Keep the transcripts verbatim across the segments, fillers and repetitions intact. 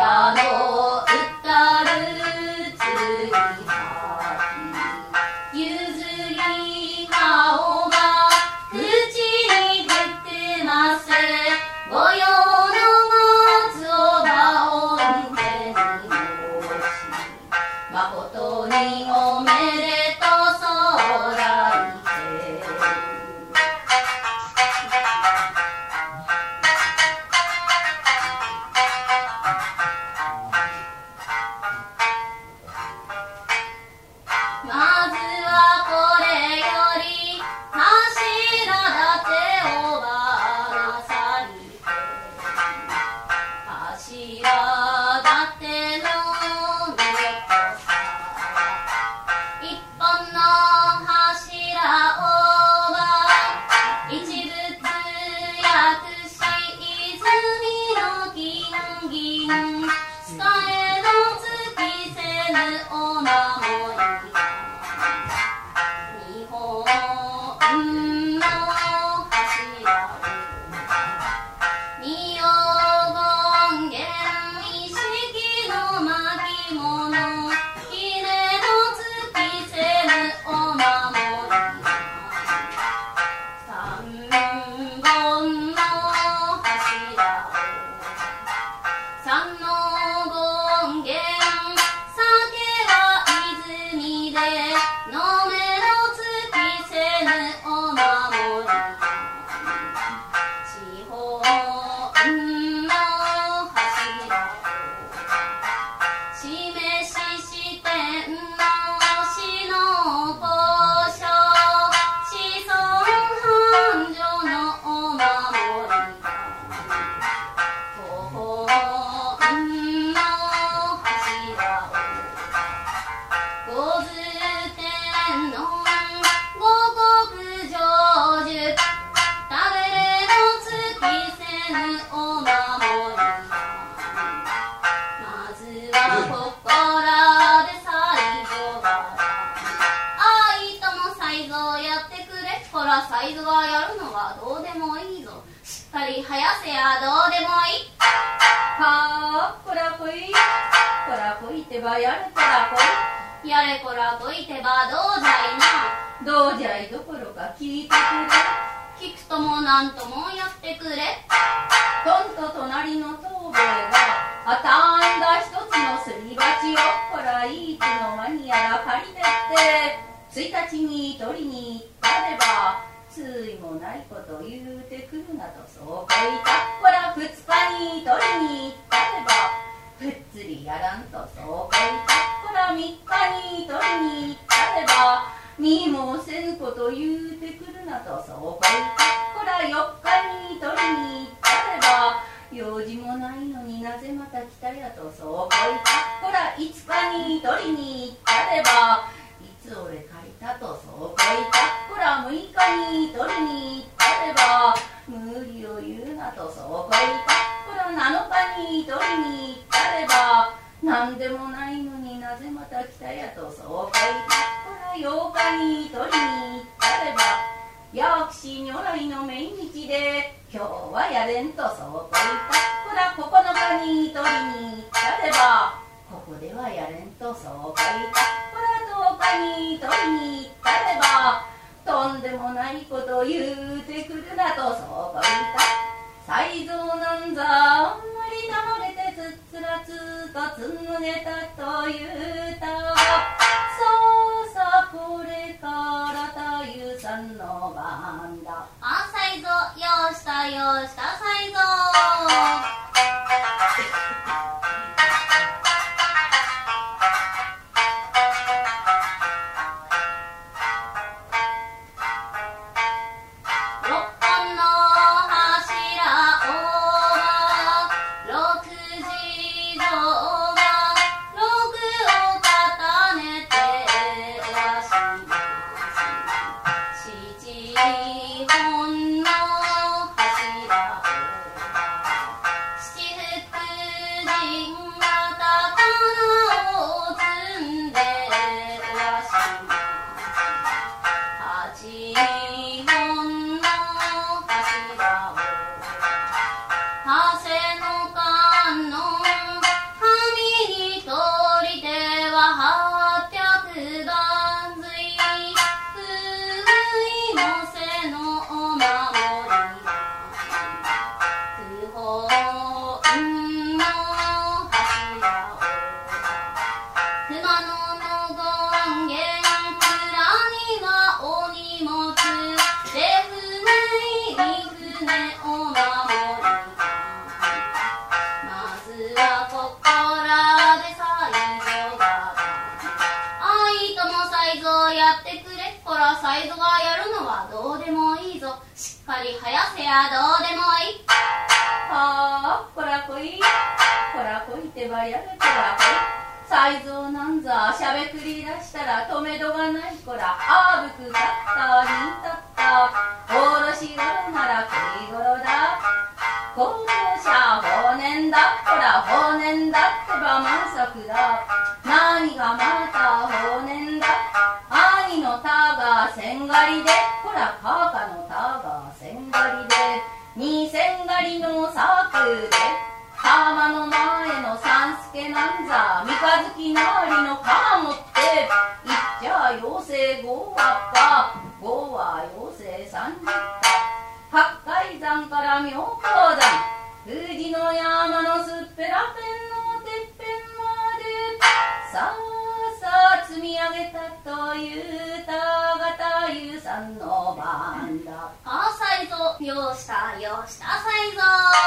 らの歌るつりはき譲り顔が口に出てます御用の松尾葉を手に申し誠におめでとうそうだいてまずはこれより柱立てをばなさりて柱立ての魅力さ一本の柱をば一ずつ訳し泉の金銀使えの尽きせぬお守り日本の柱を二黄金弦一式の巻物きれの尽きせぬお守り三本の柱を三の権現酒は泉で飲めの尽きせぬお守り四本の柱を示し四天の死の交渉子孫繁盛のお守り五本の柱を五頭天の五穀成就食べれの尽きせぬお守りまずはここらで才蔵があいとも才蔵やってくれほら才蔵はやるのはどうでもいいぞしっかり生やせやどうでもいいはあこらこいこらこいてばやれこらこいやれこらこいてばどうじゃいなどうじゃいどころか聞いてくれ聞くともなんともやってくれとんと隣の東兵衛があたんだ一つのすり鉢をこらいいつの間にやら借りてってついたちに取りに行ったればついもないこと言うてくるなとそうこいたこら二日に取りに行ったればぷっつりやらんとそうこいたこら三日に取りに行ったれば見もせぬこと言うてくるなとそうこいたこら四日に取りに行ったれば用事もないのになぜまた来たやとそうこいたこら五日に取りに行ったればいつ俺借りたとそうこいたこら六日に取りに行ったれば無理を言うなとそうこいたこら七日に取りに行ったればなんでもないのになぜまた来たやとそうこいたこら八日に取りに行ったれば薬師如来の命日で今日はやれんとそうこいたこら九日に取りに行ったればここではやれんとそうこいたこら十日に取りに行ったればとんでもないこと言うてくるなとそうこいた才蔵なんざあんまりなまれてつっつらつとつむねたと言うたそうさこれからたゆさんの番だあ才蔵ようしたようした才蔵「 やってくれ。こらサイズがやるのはどうでもいいぞ。しっかり生やせやどうでもいい。はあ、こらこいこらこいてばやれ。こらこいサイズをなんざしゃべくり出したら止めどがない。こらあぶくたったにたったおろしごろなら食いごろだ。こうしゃ法然だ。こら法然だってば満足だ。何がまた法然だ。兄のたが千狩りで。こらかかのたが千狩りで。二千狩りの策で浜の前の三助なんざ三日月なりのかもっていっちゃ妖精五はっぱ五は妖精三十か八海山から妙高山富士の山のすっぺらぺんのてっぺんまでさあさあ積み上げたというたがたゆさんの番だ。ああサイゾようしたようしたサイゾ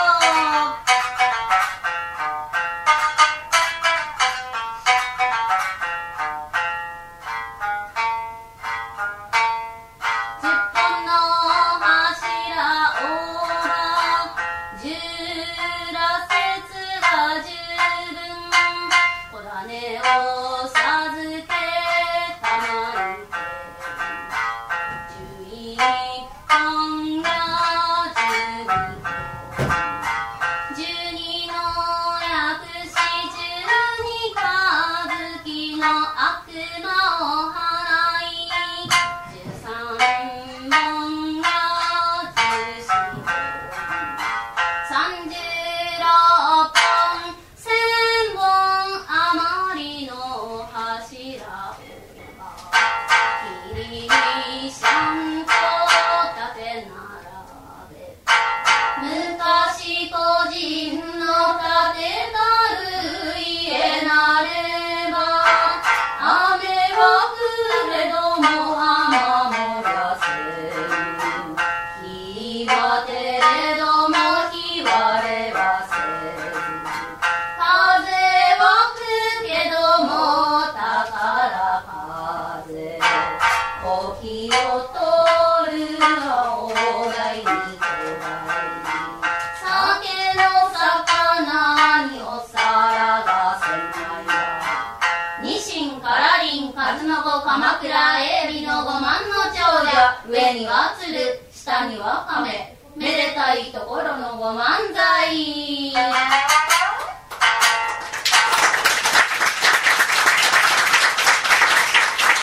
鎌倉エビのごまんの長者上には鶴下には亀めでたいところのご漫才